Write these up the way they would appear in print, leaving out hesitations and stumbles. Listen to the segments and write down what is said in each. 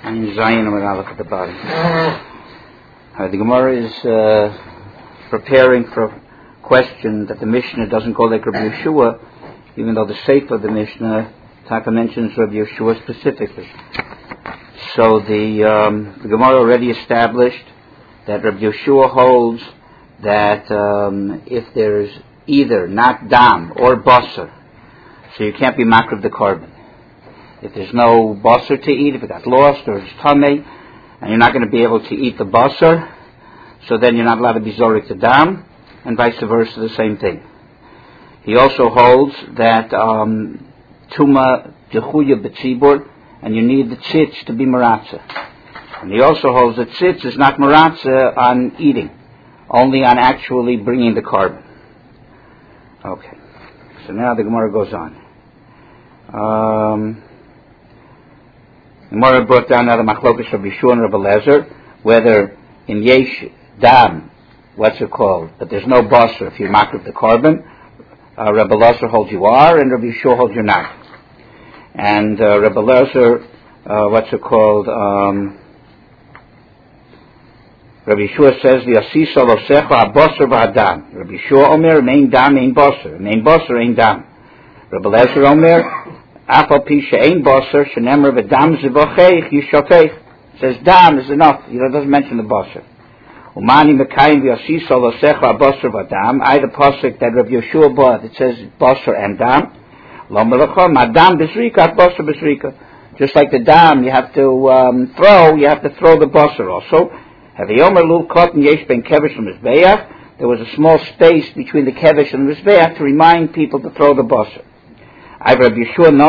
Ein Zion and Aleph at the bottom. The Gemara is preparing for a question that the Mishnah doesn't go like Rabbi Yeshua, even though the Sefer of the Mishnah Taka mentions Rabbi Yeshua specifically. So the Gemara already established that Rabbi Yeshua holds that if there's either not dam or basar, so you can't be makrav the carbon. If there's no basar to eat, if it got lost or it's tamei, and you're not going to be able to eat the basar, so then you're not allowed to be zorik to dam, and vice versa, the same thing. He also holds that tuma dechuya b'tzibur, and you need the tzitz to be maratza. And he also holds that tzitz is not maratza on eating, only on actually bringing the carbon. Okay, so now the Gemara goes on. Gemara brought down now the machlokas of Yeshua and Rabbi Lezer, whether in yesh dam, what's it called, but there's no basar if you makrav the carbon. Rabbi Lezer holds you are, and Rabbi Yeshua holds you not. And Rabbi Lezer, what's it called? Rabbi Yeshua says the asisa losecha abasar v'adam. Rabbi Yeshua omer mein dam ein basar, mein basar ein dam. Rabbi Lezer omer afal pi she'ein basar shenemer v'dam zivacheich yishafeich. Says dam is enough. He doesn't mention the basar. Umani mekayim v'asisa losecha abasar v'adam. I the pasuk that Rabbi Yeshua bought. It says basar and dam. Lo melachom madam b'zrika basar b'zrika. Just like the dam, you have to throw. You have to throw the basar also. There was a small space between the kevish and the mizbeach to remind people to throw the basar. According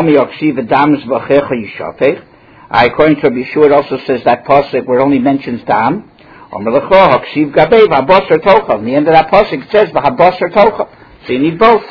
to Rabbi Yeshua, it also says that pasuk where it only mentions dam. In the end of that pasuk it says v'habasar tocha. So you need both.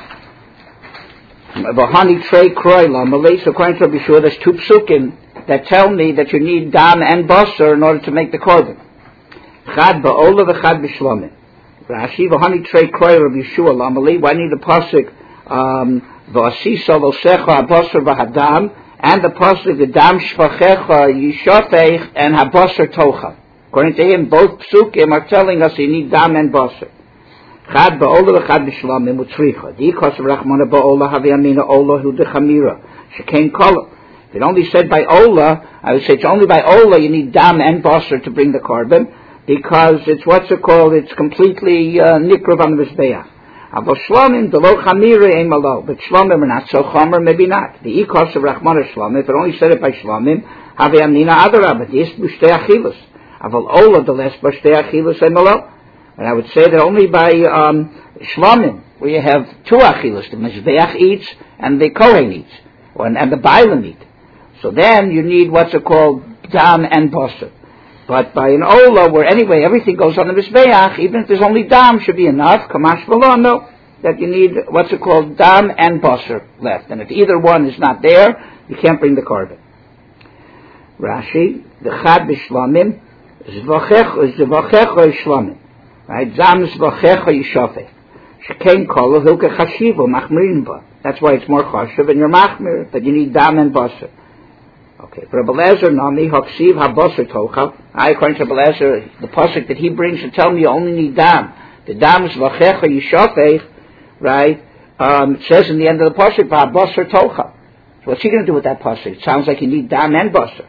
According to Rabbi Yeshua, there's two psukim that tell me that you need dam and basar in order to make the korban. Chad ba'ola v'chad b'shlamim. Rashi v'hani trei kroy Rabbi Yeshua lamali. Why need the pasuk v'asisa losecha habasar v'hadam and the pasuk the dam shvachecha yishafeich and habasar tocha? According to him, both psukim are telling us you need dam and basar. Chad ba'ola v'chad b'shlamim u'tzricha. Di'ikos v'rachmana ba'ola havi'amina ola hu dechamira shekein kola. If it only said by Ola, I would say it's only by Ola you need dam and basar to bring the carbon, because it's what's it called, it's completely nikrav on the mizbeach. Avol shlamim, the lo chamira ein malo, but shlamim are not so chomer, maybe not. The ikos of rachmana shlamim, if it only said it by shlamim, have amnina adarabah, the isbu shtei achilus. Avol Ola, the less by shtei achilus ein malo. And I would say that only by shlamim, where you have two achilus, the mizbeach eats and the kohen eats, and the bailam eat. So then you need what's it called, dam and basar. But by an ola, where anyway everything goes on the mizbeach, even if there's only dam, should be enough. Kamash v'lo, no, that you need what's it called, dam and basar left. And if either one is not there, you can't bring the carbon. Rashi, the chad b'shlamim, zvachecha shlamim, right? Zam zvachecha yishafeh. Shekein kola hilke chashivo machmirin ba. That's why it's more chashiv and you're machmir, but you need dam and basar. Okay, for Rabbi Lezer, nami haksiv habasar tocha. According to Rabbi Lezer, the pasuk that he brings to tell me you only need dam. The dam is vachecha yishafeich, right? It says in the end of the pasuk habasar tocha. So what's he going to do with that pasuk? It sounds like you need dam and basar.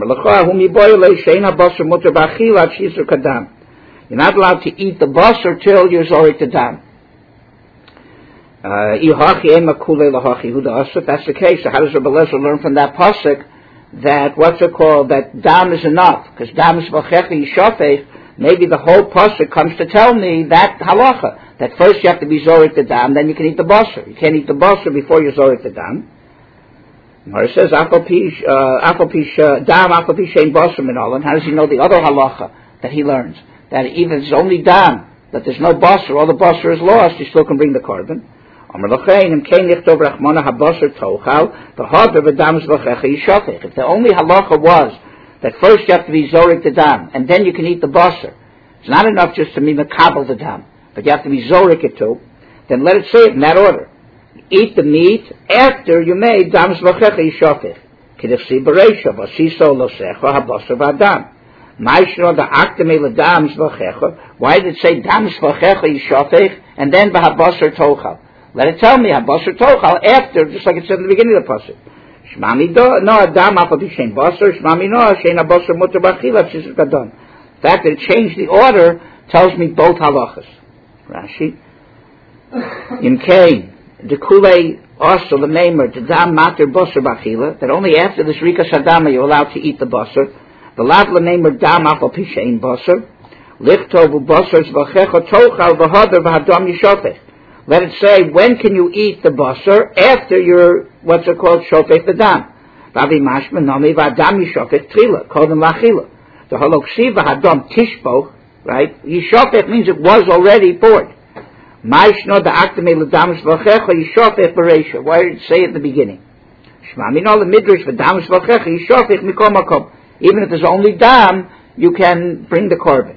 You're not allowed to eat the basar till you're zorik the dam. If that's the case, so how does Rabbi Lezer learn from that pasuk that what's it called, that dam is enough? Because dam is v'checha yishafeh. Maybe the whole pasuk comes to tell me that halacha, that first you have to be zorik the dam, then you can eat the basar. You can't eat the basar before you zorik the dam. Mar says afal pish dam afal pish shein basar minolan. How does he know the other halacha that he learns? That even if it's only dam, that there's no basar, all the basar is lost, you still can bring the carbon. If the only halacha was that first you have to be zorik the dam, and then you can eat the basar, it's not enough just to be makabel the dam, but you have to be zorik it too, then let it say it in that order. Eat the meat after you made dam zvachecha yishafech. K'dechsi Bereisha, Vasiso Losecha, Habasar V'Adam. Ma'ishno the Aktame L'Dam Zvachecha. Why did it say Dam Zvachecha Yishafech, and then V'Habasar Tochal? Let it tell me, Habasar Tochal, after, just like it said in the beginning of the pasuk. Shmami no Adam Apapi Shein Basar, Shmami no Shein Habasar Mutter B'Achila, Tzisuk Adon. The fact that it changed the order tells me both halachas. Rashi. In Cain, the Kulei also the Maimer, the Dam Mater Basar B'Achila, that only after this Rika Sadama you're allowed to eat the Basar. The Lav the Maimer Dam Apapi Shein Basar, Lichtov Basar Zvachecha Tochal V'Hadar V'Hadam Yishofech. Let it say, when can you eat the basar? After your, what's it called, shofech the dam. Vavi mashma nami v'adam yishofech trila, kodem lachila. The holoksiv v'hadam tishboch, right? Yishofech means it was already poured. Ma'ishno da'aktame l'dam shvachecha yishofech bereisha. Why did it say at the beginning? Shmami no the midrash v'dam shvachecha yishofech mikom makom. Even if there's only dam, you can bring the korban.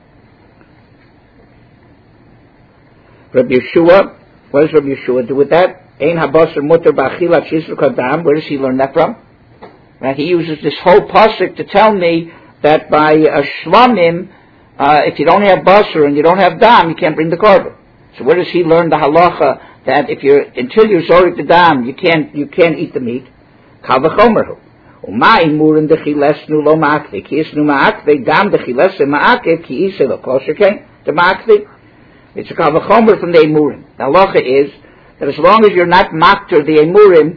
Rabbi Yeshua, what does Rabbi Yeshua do with that? Ein habasar mutter b'achila tzisuk adam. Where does he learn that from? Right? He uses this whole pasuk to tell me that by shlamim, if you don't have basar and you don't have dam, you can't bring the korban. So where does he learn the halacha that until you're zorik the dam, you can't eat the meat? Kal v'chomerhu. Umay murim dechilesnu lo ma'akve ki isnu ma'akve dam dechilesnu ma'akev ki iseh lo kol shekain the ma'akve. It's a kavachomer from the emurim. The halacha is that as long as you're not makter the emurim,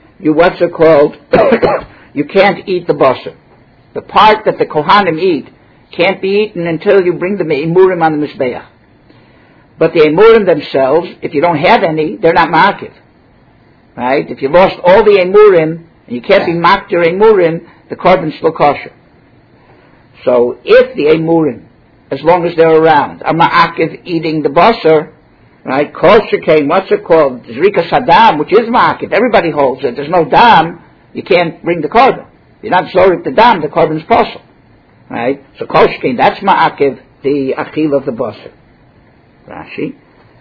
you can't eat the basar. The part that the kohanim eat can't be eaten until you bring the emurim on the mizbeach. But the emurim themselves, if you don't have any, they're not ma'akiv. Right? If you lost all the emurim and you can't be makter emurim, the korban's still kosher. So if the emurim, as long as they're around, a ma'akiv eating the basar, right? Kol shekain, what's it called? Zrika sadam, which is ma'akiv. Everybody holds it. There's no dam, you can't bring the korban. You're not zorik the dam, the korban's possible. Right? So kol shekain, that's ma'akiv, the achil of the basar. Rashi.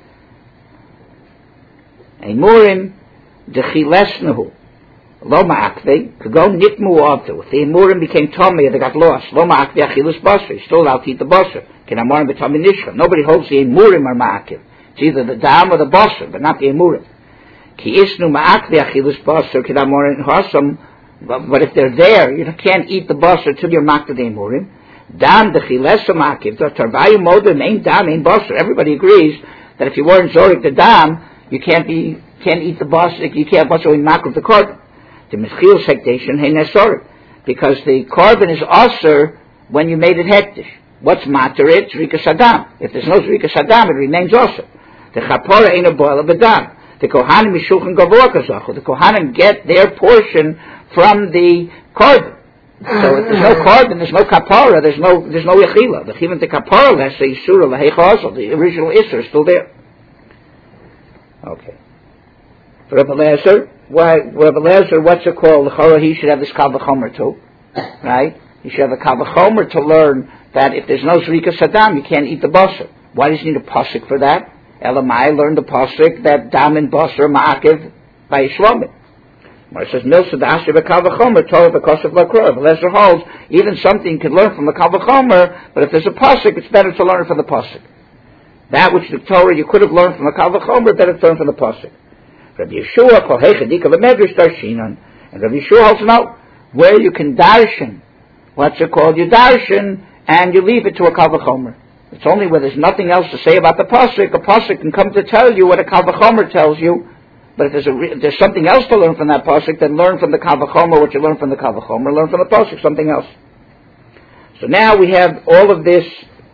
Emurim dechilesnahu. Lo ma'akve, kago nitmu avtu. If the emurim became tummy, they got lost. Lo ma'akve achilus basar. You're still allowed to eat the basar. Kenamorim b'tamid nishcha. Nobody holds the emurim are ma'akiv. It's either the dam or the basar, but not the emurim. Ki isnu ma'akve achilus basar. Kenamorim hasam. But if they're there, you can't eat the basar till you're makta the emurim. Dam dechilesa ma'akiv. The tarvayu modem ain't dam, ain't basar. Everybody agrees that if you weren't zorik the dam, you can't eat the basar. You can't basar in makruv the korban. The mischil sektation hey nesorim, because the korban is aser when you made it hektish. What's matter it? Zrika sadam. If there's no zrika sadam, it remains aser. The chapora ain't a boil of a dam. The kohanim mishulchan gavor kazachu. The kohanim get their portion from the korban. So if there's no korban, there's no kapara, there's no yechila. The chivin the kapara less the yisura laheicha, the original isser is still there. Okay. For Rebbe Lezer, what's it called? He should have this kal v'chomer too, right? He should have a kal v'chomer to learn that if there's no zrika sadam, you can't eat the basar. Why does he need a pasuk for that? Elamai learned the pasuk that dam and basar ma'akiv by Yishlomim. Where it says milsa da'asher v'kal v'chomer Torah v'kosav l'krov. Lezer holds even something you can learn from the kal v'chomer, but if there's a pasuk, it's better to learn from the pasuk. That which the Torah you could have learned from the kal v'chomer, better to learn from the pasuk. Rabbi Yeshua kol heichadika v'medrash darshinan, and Rabbi Yeshua holds out where you can darshan. What's it called? You darshan and you leave it to a kal v'chomer. It's only where there's nothing else to say about the pasuk. A pasuk can come to tell you what a kal v'chomer tells you. But if there's something else to learn from that pasuk, then learn from the kal v'chomer what you learn from the kal v'chomer. Learn from the pasuk something else. So now we have all of this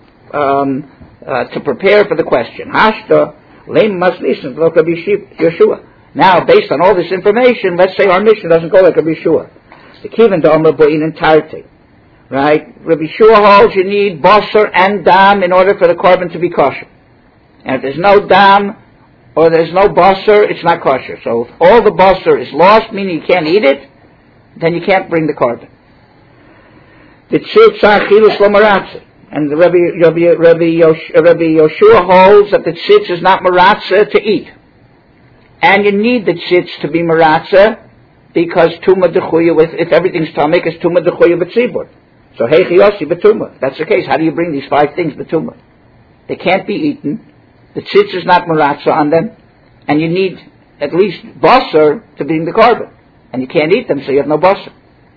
to prepare for the question. Hashta leim must listen like Rabbi Yeshua. Now, based on all this information, let's say our mission doesn't go like Rabbi Yeshua. The kivin d'omer bo'in entirety. Right? Rabbi Yeshua holds you need basar and dam in order for the korban to be kosher. And if there's no dam or there's no basar, it's not kosher. So if all the basar is lost, meaning you can't eat it, then you can't bring the korban. The tzitz achilus lo maratze. And the Rabbi Yeshua holds that the tzitz is not maratze to eat. And you need the tzitz to be maratze because Tuma Dechuya, if everything's Tameh, it's Tuma Dechuya B'tzibur. So Heichi Yosi B'Tuma. If that's the case, how do you bring these 5 things B'Tuma? They can't be eaten. The tzitz is not maratza on them. And you need at least basar to bring the carbon. And you can't eat them, so you have no basar.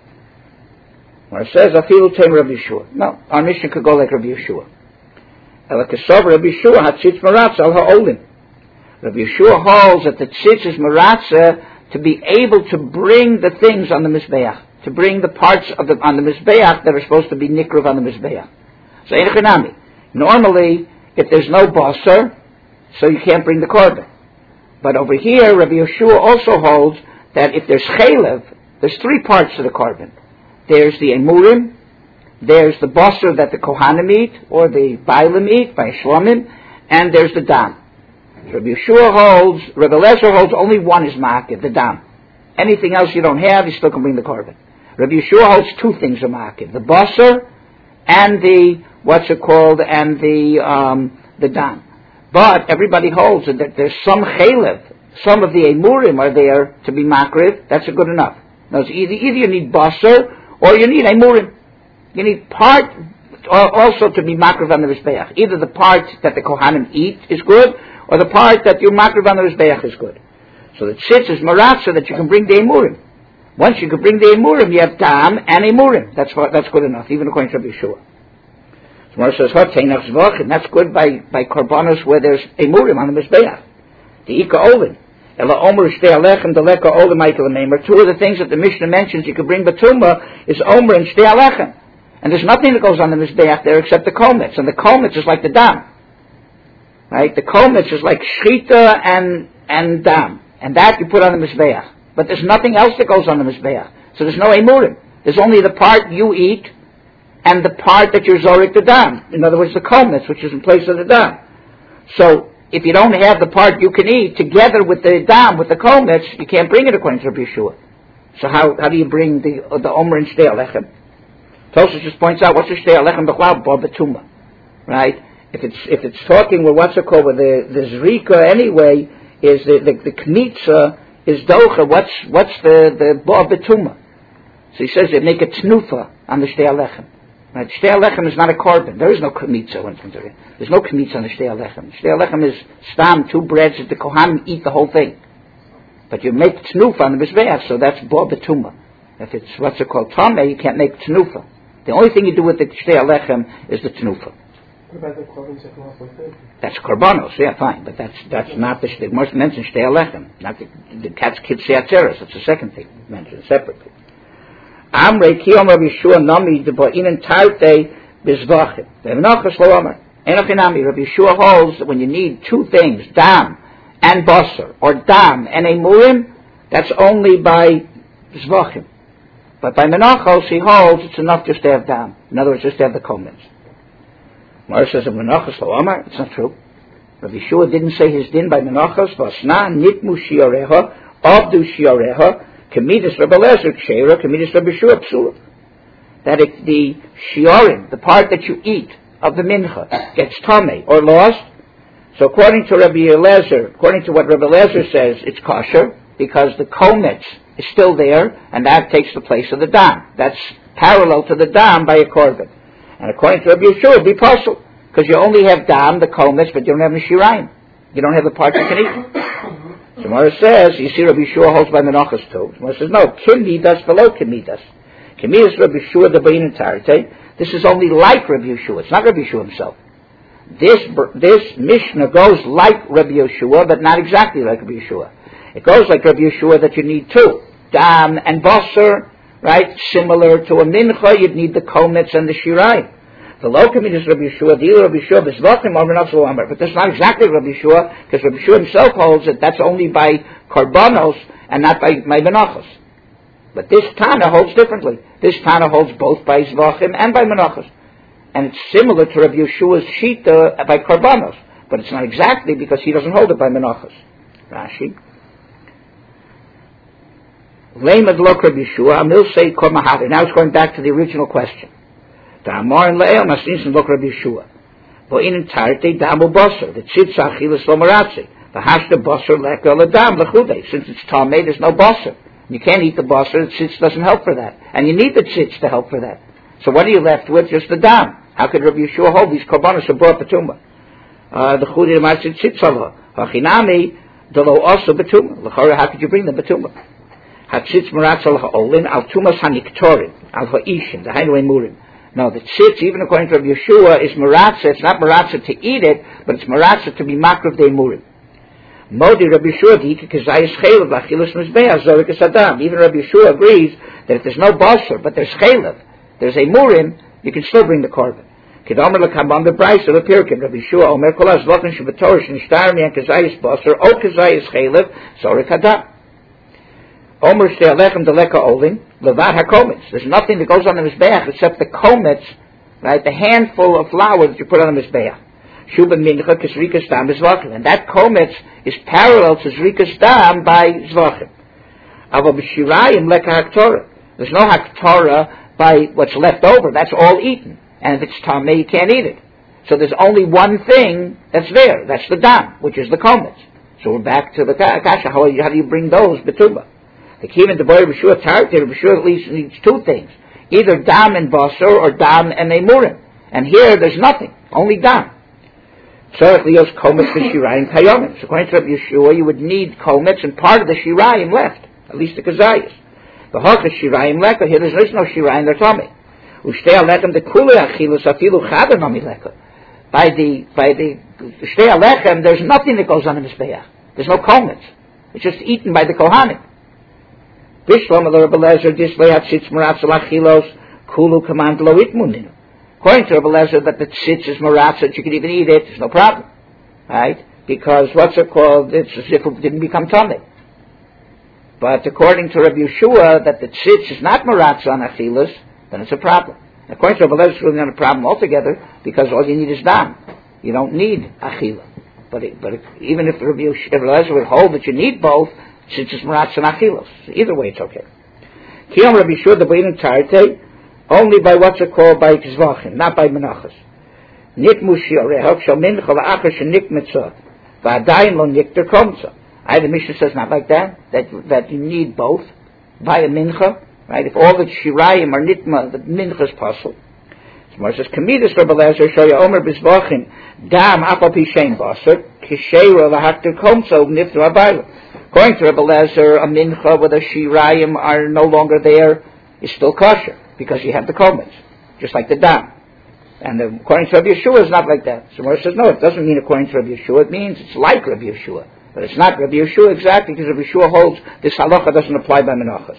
Where it says, Afilu Tem Rabbi Yeshua. No, our mission could go like Rabbi Yeshua. Elakasov Rabbi Yeshua HaTzitz Maratza Al HaOlim. Rabbi Yeshua holds that the tzitz is maratza to be able to bring the things on the Mizbeach. To bring the parts on the Mizbeach that are supposed to be nikruv on the Mizbeach. So, Einachanami. Normally, if there's no basar, so you can't bring the carbon. But over here, Rabbi Yeshua also holds that if there's chaylev, there's 3 parts to the carbon. There's the emurim, there's the basar that the kohanim eat, or the bailim eat, by shlomim, and there's the dam. Rabbi Eliezer holds only one is makif, the dam. Anything else you don't have, you still can bring the carbon. Rabbi Yeshua holds 2 things are makif, the basar and the, and the dam. But everybody holds that there's some chaylev, some of the emurim are there to be makriv, that's good enough. Now, either you need basar, or you need emurim. You need part also to be makriv on the Mizbeach. Either the part that the kohanim eat is good, or the part that you makriv on the Mizbeach is good. So the tzitz is maratza that you can bring the emurim. Once you can bring the emurim, you have dam and emurim. That's good enough, even according to Rabbi Yeshua. Gemara says, and that's good by korbanos where there's emurim on the Mizbeach. The Ika Olin. Ela Omer Shtei Alechem Deleka Olim Michael Meimer. 2 of the things that the Mishnah mentions you can bring Batuma is Omer and Shtei Alechem. And there's nothing that goes on the Mizbeach there except the kometz. And the kometz is like the dam. Right? The kometz is like shchita and dam. And that you put on the Mizbeach. But there's nothing else that goes on the Mizbeach. So there's no emurim. There's only the part you eat and the part that you're zorik the dam. In other words, the kometz, which is in place of the dam. So, if you don't have the part you can eat together with the dam, with the kometz, you can't bring it according to Rabbi Yeshua. So how do you bring the Omer and Shtei Alechem? Tosfos just points out, what's the Shtei Alechem b'chlal? Bar Betuma. Right? If it's talking with where the Zrika anyway, is the Kmitza is Docha, what's the Bar Betuma? So he says they make a Tnufa on the Shtei Alechem. Right? Shtei Alechem is not a carbon. There is no kmitza when it comes to it. There's no kmitza on the Shtei Alechem. Shtei Alechem is stam, 2 breads that the kohanim eat the whole thing. But you make tnufa on the Mizbeach, so that's bo betuma. If it's called tameh, you can't make tnufa. The only thing you do with the Shtei Alechem is the tnufa. What about the korbanos that come off with it? That's korbanos, yeah, fine. But that's not the Shtei. Most mentioned Shtei Alechem, not the cat's kitzei atzeres. That's the second thing mentioned separately. Amrei kiyom Rabbi Yeshua nami deboinen tarte bizvachim. V'menachos lo amar. Enochinami. Rabbi Yeshua holds that when you need 2 things, dam and basar, or dam and emurim, that's only by zvachim. But by menachos he holds it's enough just to have dam. In other words, just to have the kometz. Mara says of menachos lo amar. It's not true. Rabbi Yeshua didn't say his din by menachos. Vasna nitmu shiareha avdu shiareha. Kemidas Rabbi Eliezer Ksheira, Kemidas Rabbi Yeshua Psula. That if the shiarim, the part that you eat of the mincha, gets tameh or lost, so according to Rabbi Eliezer, according to what Rabbi Eliezer says, it's kosher, because the kometz is still there, and that takes the place of the dam. That's parallel to the dam by a korban. And according to Rabbi Yeshua, it would be possible, because you only have dam, the kometz, but you don't have the shirayim. You don't have the part you can eat. So Gemara says, you see Rabbi Yeshua holds by menachos too. Gemara says, no, kimidas below kimidas. Kimidas Rabbi Yeshua the bain entirety. This is only like Rabbi Yeshua. It's not Rabbi Yeshua himself. This Mishnah goes like Rabbi Yeshua, but not exactly like Rabbi Yeshua. It goes like Rabbi Yeshua that you need 2, dam and basar, right? Similar to a mincha, you'd need the kometz and the shirayim. The low kimidas Rabbi Yeshua, the Rabbi Yeshua bezvachim or menachos amar. But that's not exactly Rabbi Yeshua, because Rabbi Yeshua himself holds that that's only by korbanos and not by menachos. But this Tana holds differently. This Tana holds both by zvachim and by menachos. And it's similar to Rabbi Yeshua's shita by korbanos. But it's not exactly because he doesn't hold it by menachos. Rashi. Leimad lo Rabbi Yeshua, Amil say kol mahavi. Now it's going back to the original question. Damar and Le'el Masninson look Rabbi Yeshua. But in entirety, Damu Basar, the Tzitz Achilas Lomaratzi, the Hashta Basar Leka Ladam Lechude. Since it's Talmud, there's no Basar. You can't eat the basar, the tzitz doesn't help for that. And you need the tzitz to help for that. So what are you left with? Just the dam. How could Rabbi Yeshua hold these korbanos are brought betuma? The chudi l'matzit tzitz Allah. Hachinami, delo also betuma. L'chora, how could you bring the betuma? Hatzitz maratz al ha'olin, al tumas haniktorin, al ha'ishin, the hainu emurim. No, the tzitz, even according to Rabbi Yeshua, is maratza. It's not maratza to eat it, but it's maratza to be makrav de emurim. Modi Rabbi Yeshua di kazayis chaylev lachilus mizbeach zorik esadam. Even Rabbi Yeshua agrees that if there's no basar, but there's chaylev, there's a murim, you can still bring the korban. Kedomer lekambam bebrayso lepirkim. Rabbi Yeshua omer kol hazlokin shebetorish nishtar mian kazayis basar o kazayis chaylev zorik adam. Omer shtei alechem deleka olin levad hakometz. There's nothing that goes on the mizbeach except the kometz, right? The handful of flour that you put on the mizbeach. Shuba mincha k'zrikas dam zvachim, and that kometz is parallel to zrikas dam by zvachim. Ava b'shirayim leka haktorah. There's no haktorah by what's left over. That's all eaten, and if it's tameh, you can't eat it. So there's only one thing that's there. That's the dam, which is the kometz. So we're back to the kasha. How do you bring those betuma? The kivin the boy B'shua targeted B'shua at least needs two things: either dam and basar or dam and emurim. And here there's nothing, only dam. So according to Rabbi Yeshua, you would need kometz and part of the shirayim left, at least the kazayas. The hachas shirayim leka, here there is no shirayim, they're tummy. Ushtei alechem the kule achilus afilu chadar nami leka. By the shtei alechem, there's nothing that goes on in the mizbeach. There's no kometz. It's just eaten by the kohanim. Bishlam of the Rebbe Lezer dislay hatzitz maratz alachilos kulu command lo itmuninu. According to Rebbe Lezer, that the tzitz is maratz, that you can even eat it, there's no problem, right? Because what's it called? It's as if it didn't become tummy. But according to Rabbi Yeshua, that the tzitz is not maratz on achilas, then it's a problem. According to Rebbe Lezer, it's really not a problem altogether, because all you need is dam. You don't need achila. But even if Rabbi Lezer would hold that you need both, since it's maratz and achilos. So either way, it's okay. Kiyom Rabbi Yeshua the Bein Tarte, only by what's it called, by kizvachim, not by menachas. Nik mushiorehav shal mincha la'achar shenik mitzvah, v'adayin lo nikter komtza. The Mishnah says not like that you need both, by a mincha, right? If all the shirayim are nitma, the mincha is possible. Gemara says, Kamidus Rabbi Lezer shoya omer bizvachim, dam apal pi shein basar, kisheira lahakter komtza u'nifter abayla. According to Rebbe Lezer, a mincha where the shirayim are no longer there is still kosher, because you have the kometz, just like the dam. And according to Rabbi Yeshua, it's not like that. So Moshe says, no, it doesn't mean according to Rabbi Yeshua, it means it's like Rabbi Yeshua. But it's not Rabbi Yeshua exactly, because Rabbi Yeshua holds this halacha doesn't apply by menachas.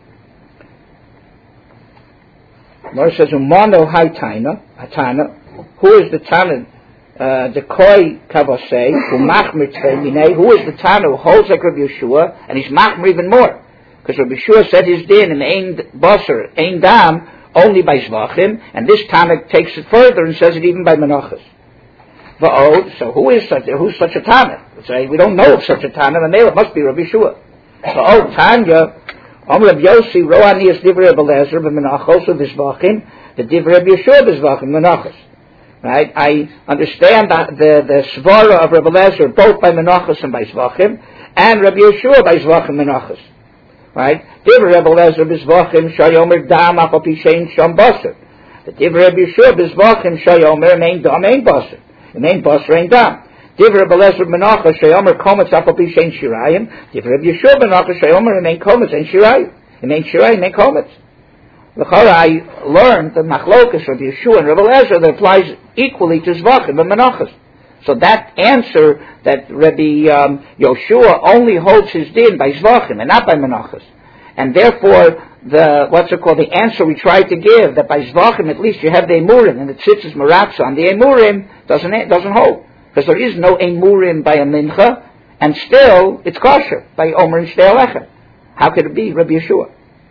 Moshe says, Umano hatana, who is the Tana? The koi kavasei who machmir tzvei who is the Tana who holds like Rabbi Yeshua, and he's machmir even more, because Rabbi Yeshua said his din in ein basar, ein dam, only by zvachim, and this Tana takes it further and says it even by menachas. So who's such a Tana? We don't know of such a Tana, and it must be Rabbi Yeshua. Tanya, Rabbi Yossi ro'anias divrei Rabbi Lezer b'menachos u'vizvachim, the divrei Rabbi Yeshua b'zvachim menachos. Right? I understand the svara of Rabbi Lezer both by menachos and by zvachim, and Rabbi Yeshua by zvachim menachos. Right? Divrei Rabbi Lezer b'zvachim shayomer dam apal pi shein sham basar. The divrei Rabbi Yeshua b'zvachim shayomer mein dam ein basar. Mein basar ein dam. Divrei Rabbi Lezer menachos shayomer kometz apal pi shein shirayim. Divrei Rabbi Yeshua menachos shayomer mein kometz ein shirayim. Mein shirayim mein kometz. I learned the machlokas of Yeshua and Rabbi Lezer that applies equally to zvachim and menachos. So that answer that Rabbi Yeshua only holds his din by zvachim and not by menachos, and therefore the answer we tried to give that by zvachim at least you have the emurim and the tzitz is maratza on the emurim doesn't hold, because there is no emurim by a mincha and still it's kosher by omer and shtei alechem. How could it be Rabbi Yeshua?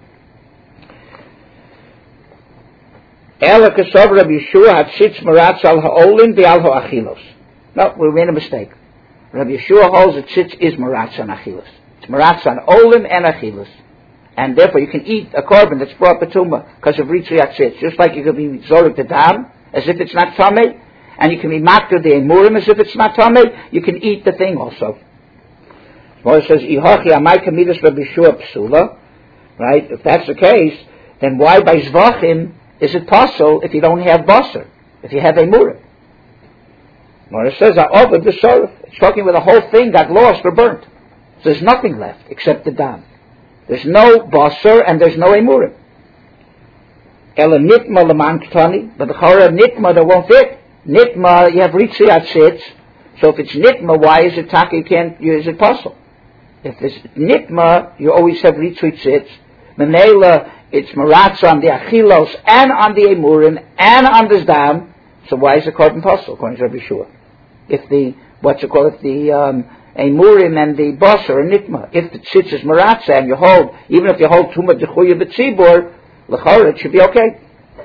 Ela kasov Rabbi Yeshua hatzitz maratz al ha'olin v'al ha'achilos. No, we made a mistake. Rabbi Yeshua holds that tzitz is maratz on achilos. It's maratz on olin and achilos. And therefore you can eat a korban that's brought betuma because of ritzri tzitz. Just like you can be zorik the dam as if it's not tameh, and you can be makter the emurim as if it's not tameh, you can eat the thing also. Moshe says, Ihochi amai kamidus Rabbi Yeshua psula. Right? If that's the case, then why by Zvachim is it possible if you don't have Basar, if you have Emurim? When it says, Avad B'Soref, it's talking about the whole thing got lost or burnt. So there's nothing left except the Dam. There's no Basar and there's no Emurim. Ela Nitma Leman Ktani, but the Chora Nitma that won't fit. Nitma, you have Ritziat Sitz. So if it's Nitma, why is it Taka, is it possible? If it's Nitma, you always have Ritzui Sitz. Menela, it's Maratza on the Achilos and on the Emurim and on the Dam. So why is it called impossible, according to Rabbi Yeshua? If the, if the Emurim and the Basar are Nitma. If the Tzitz is Maratza and you hold, even if you hold Tumah Dechuya B'Tzibur, L'chara, it should be okay.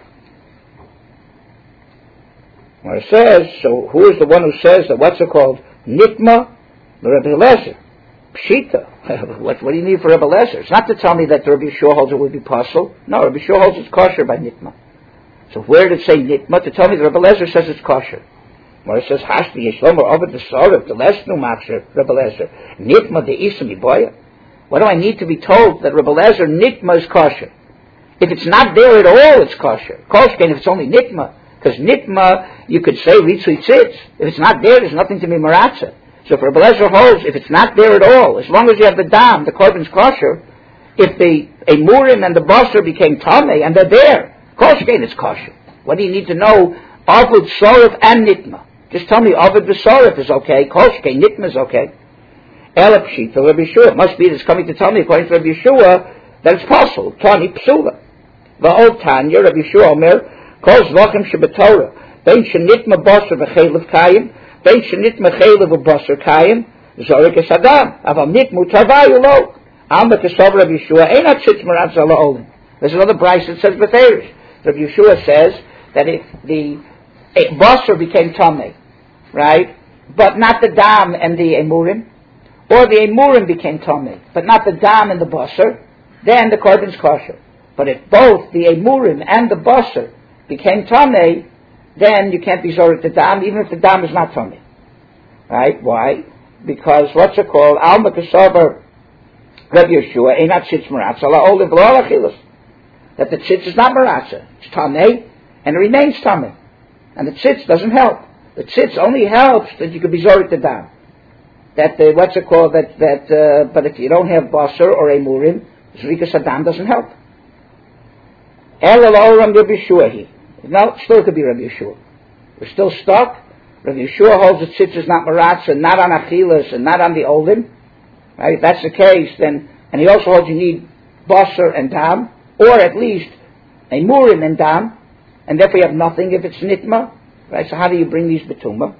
When it says, so who is the one who says that Nitma? The Rebbe Eliezer. Pshita. What do you need for Rebbe Eliezer? It's not to tell me that the Rebbe Yeshua holds it would be possible. No, Rebbe Yeshua holds it's kosher by Nitma. So where did it say Nitma? To tell me that Rebbe Eliezer says it's kosher. Where it says Hashti Yeshlom or Ovid B'Soref, the Lesnu Machzer, Rebbe Eliezer. Nitma de Isam Iboya. What do I need to be told that Rebbe Eliezer Nitma is kosher? If it's not there at all, it's kosher. Kolshkein, if it's only Nitma. Because Nitma, you could say Ritzui Tzitz. If it's not there, there's nothing to be Maratza. So if Rebbe Eliezer holds, if it's not there at all, as long as you have the Dam, the Korban's kosher, if the Emurim and the Basar became Tameh, and they're there, Kolshkein, it's kosher. What do you need to know? Avud, Soref, and Nitma. Just tell me Avud B'Soref is okay, Kolshkein, Nitma is okay. Elapshit, the Rabbi Yeshua, it must be that's coming to tell me, according to Rabbi Yeshua, that it's possible. Tani Psula. The old Tanya, Rabbi Yeshua Omer, calls Vachim Shabbatorah. Bein Shenitma Basar V'Chelev Kayim, Bein Shenitma Chelev V'Basar Kayim, Zorik Es Adam, Avam Nitmu Tavayu Lo. Alma Kesov Rabbi Yeshua, Einat Sitz Maratz Ala Olim. There's another Bryce that says Betherish. Rabbi Yeshua says that if the Basar became Tameh, right, but not the Dam and the Emurim, or the Emurim became Tameh, but not the Dam and the Basar, then the Korban's kosher. But if both the Emurim and the Basar became Tameh, then you can't be Zorik the Dam, even if the Dam is not Tameh. Right? Why? Because what's it called? Alma Kesavar Rabbi Yeshua, Einat Tzitz Maratza, La Oliv Lo Achilas. That the Tzitz is not Maratza. It's Tameh, and it remains Tameh. And the Tzitz doesn't help. The Tzitz only helps that you could be Zorik the Dam. That the, what's it called? But if you don't have Basar or Emurim, Zrika Saddam doesn't help. El Oram Rabbi Yeshua. No, still could be Rabbi Yeshua. We're still stuck. Rabbi Yeshua holds that Tzitz is not Maratza, not on Achilas, and not on the Olim. Right? If that's the case, then, and he also holds you need Basar and Dam, or at least Emurim and Dam, and therefore you have nothing if it's Nitma. Right? So how do you bring these Betuma?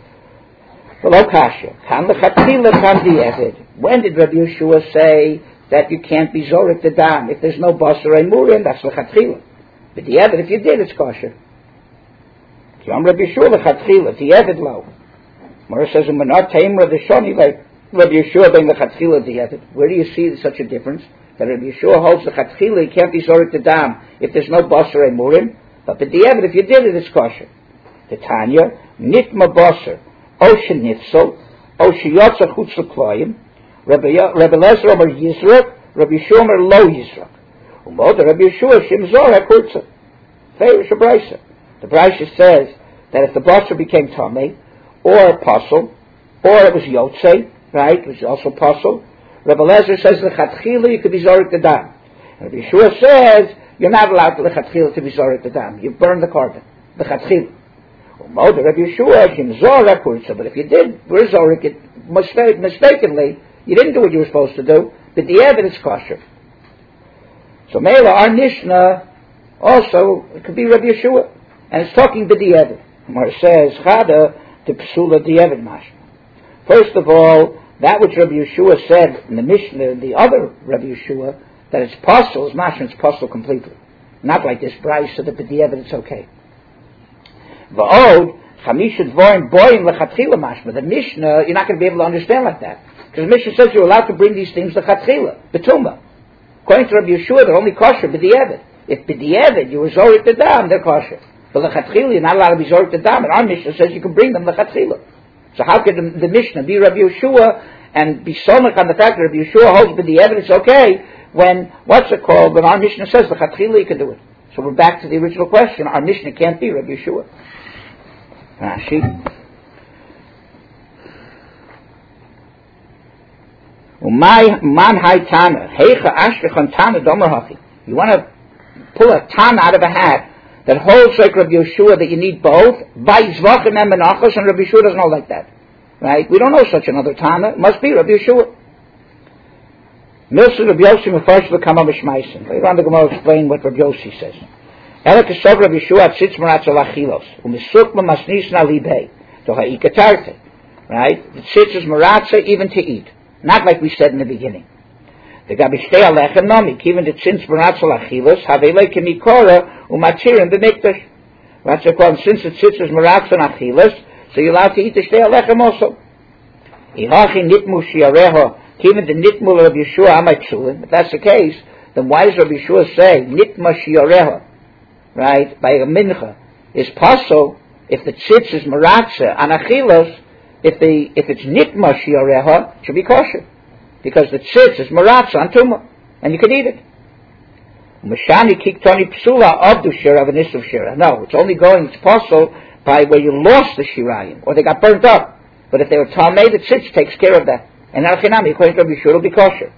When did Rabbi Yeshua say that you can't be Zorik the Dam? If there's no Basar or Emurim, that's L'chatchila. But the Eved, if you did, it's kosher. Yom Rabbi Yeshua L'chatchila, the Eved lo. Mora says, Umanat Taimra the Shoni, like Rabbi Yeshua being L'chatchila, the Eved. Where do you see such a difference? That Rabbi Yeshua holds L'chatchila, he can't be Zorik the Dam if there's no Basar or Emurim. But the Eved, if you did it, it's kosher. The Tanya, Nitma Basar, Osha Nitzel, Osha Yotza Chutz L'kloyim, Rabbi Eliezer Omer Yisrak, Rabbi Yeshua Omer Lo Yisrak. Rabbi Yeshua Shim Zorah Kurtza. Feirish Abraisa. The Braisa says that if the Basar became Tameh, or Apostle, or it was Yotzei, right, which is also Apostle, Rabbi Eliezer says L'chatchila you could be Zorik the Dam. Rabbi Yeshua says you're not allowed to L'chatchila to be Zorik the Dam. You burn the Korban. L'chatchila. Rabbi Yeshua Shim Zorah Kurtza. But if you did, we're Zorik it mistakenly, you didn't do what you were supposed to do, but the evidence is kosher. So Mela, our Mishnah, also, it could be Rabbi Yeshua. And it's talking b'di'evet. Where it says, Chada, to Psula di'evet mashma. First of all, that which Rabbi Yeshua said in the Mishnah, the other Rabbi Yeshua, that it's possible, is mashma, it's possible completely. Not like this Bryce, so that b'di'evet it's okay. V'od, Chamisha Dvorim Boyim L'chatchila mashma. The Mishnah, you're not going to be able to understand like that. Because the Mishnah says you're allowed to bring these things L'chatchila, B'tumah. According to Rabbi Yeshua, they're only kosher b'di'evet. If b'di'evet you were Zorik the Dam, they're kosher. But l'chatchila, you're not allowed to be Zorik the Dam. And our Mishnah says you can bring them l'chatchila. So how could the Mishnah be Rabbi Yeshua and be somach on the fact that Rabbi Yeshua holds with the evidence okay, when, when our Mishnah says the Chatchila you can do it. So we're back to the original question. Our Mishnah can't be Rabbi Yeshua. Rashi. Man hai tana, heicha ashkechon tana domer hachi. You want to pull a tana out of a hat that holds like Rabbi Yeshua that you need both. By zvachim and menachos, and Rabbi Yeshua doesn't hold like that, right? We don't know such another tana. It must be Rabbi Yeshua. Milsa Rabbi Yossi mefresh v'kama b'shmaisim. Later on the Gemara will explain what Rabbi Yossi says. Ela kesog Rabbi Yeshua tzitz maratz alachilos u'misuk b'masnis na libei toha ikatarte. Right? The tzitz is maratza even to eat. Not like we said in the beginning. The gabishtei alechem nomi, even the tzitz maratza alachilos havelei kemikora u'matzirim b'mikdash. Right? So since the tzitz is maratza achilos, so you're allowed to eat the shtei alechem also. Ilachi nitmu shiareho. Even the nitmul of Yeshua Amaytsulin, if that's the case, then why does Rabbi Yeshua say nitma shiareha, right? By a mincha is pasul if the tzitz is maratza and achilos, if it's nitma shiareha, it should be kosher because the tzitz is maratza and tumah and you can eat it. Mashani kiktoni psula abdu shira v'nisav shira. No, it's only it's pasul by where you lost the shirayim or they got burnt up. But if they were tamei, the tzitz takes care of that. And Archinami, according to Rabbi Yeshua, will be kosher.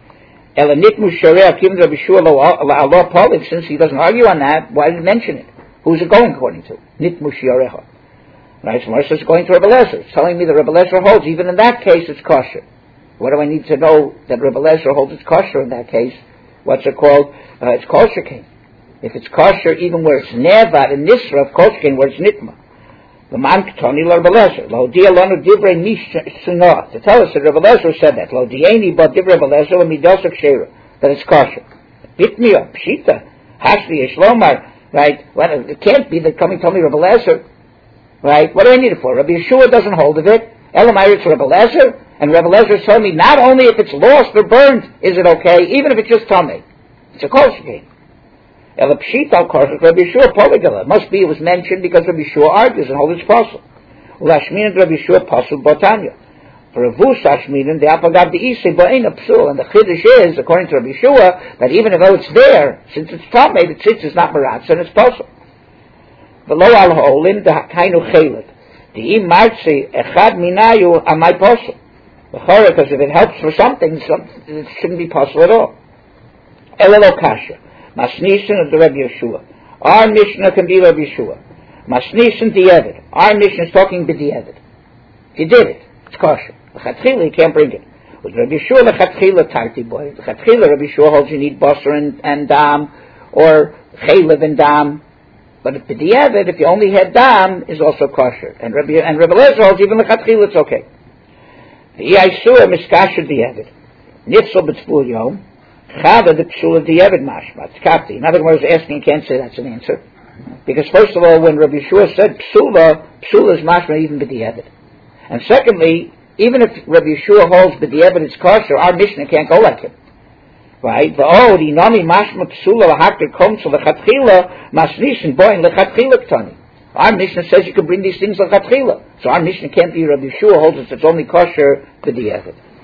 Ela nitmu shareah, given Rabbi Yeshua Allah Polik, since he doesn't argue on that, why did he mention it? Who's it going according to? Nitmu shareah. Right, so Marshall is going to Rabbi Lezer. It's telling me that Rabbi Lezer holds, even in that case, it's kosher. What do I need to know that Rabbi Lezer holds it's kosher in that case? What's it called? It's kosher cane. If it's kosher, even where it's nevad and nisra of kosher cane, where it's nitma. The man Ketoni Rabbi Lezer. Lo dia lanu divrei mishna. To tell us that Rabbi Lezer said that. Lo dieni but divrei Rabbi Lezer v'midosak shera. That it's kosher. Bitmiya, pshita, hashli yeshlomar. Right? Well, it can't be that coming to me Rabbi Lezer. Right? What do I need it for? Rabbi Yeshua doesn't hold of it. Elamai it's Rabbi Lezer. And Rabbi Lezer is telling me not only if it's lost or burned is it okay, even if it's just tummy. It's a kosher game. Ela pshita kosher Rabbi Yeshua poligala. Must be it was mentioned because Rabbi Yeshua argues and holds it's possible. Ulashmin Rabbi Yeshua pasul botanya. For Avus Ashmin the apagav the isay ba'ina psul. And the chiddush is, according to Rabbi Yeshua, that even though it's there, since it's tummy, the tzitz is not maratz and it's possible. Below al holin the kainu chelet. The im martzi echad minayu amai pasul. Because if it helps for something, it shouldn't be possible at all. Elelo kasha. Masnisin of the Rabbi Yeshua. Our Mishnah can be Rabbi Yeshua. Masnisin di'evid. Our Mishnah is talking b'di'evid. If you did it, it's kosher. L'chatchila, you can't bring it. With Rabbi Yeshua, l'chatchila tarti boy. L'chatchila, Rabbi Yeshua holds you need basar and dam, or chaylev and dam. But if b'di'evid, if you only had dam, is also kosher. And Rabbi Lezer holds even l'chatchila, it's okay. The Yisur miskasher di'evid. Nitzol b'tzvul yom. Chava the psula di'evid mashma. It's kapti. In other words, asking, can't say that's an answer. Because first of all, when Rabbi Yeshua said psula is mashma even b'di'evid. And secondly, even if Rabbi Yeshua holds b'di'evid it's kosher, our Mishnah can't go like him. Right? V'od inami mashma psula l'hakter komtzu l'chatchila masnishin boin l'chatchila ktani. Our Mishnah says you can bring these things l'chatchila. So our Mishnah can't be Rabbi Yeshua holds it's only kosher b'di'evid.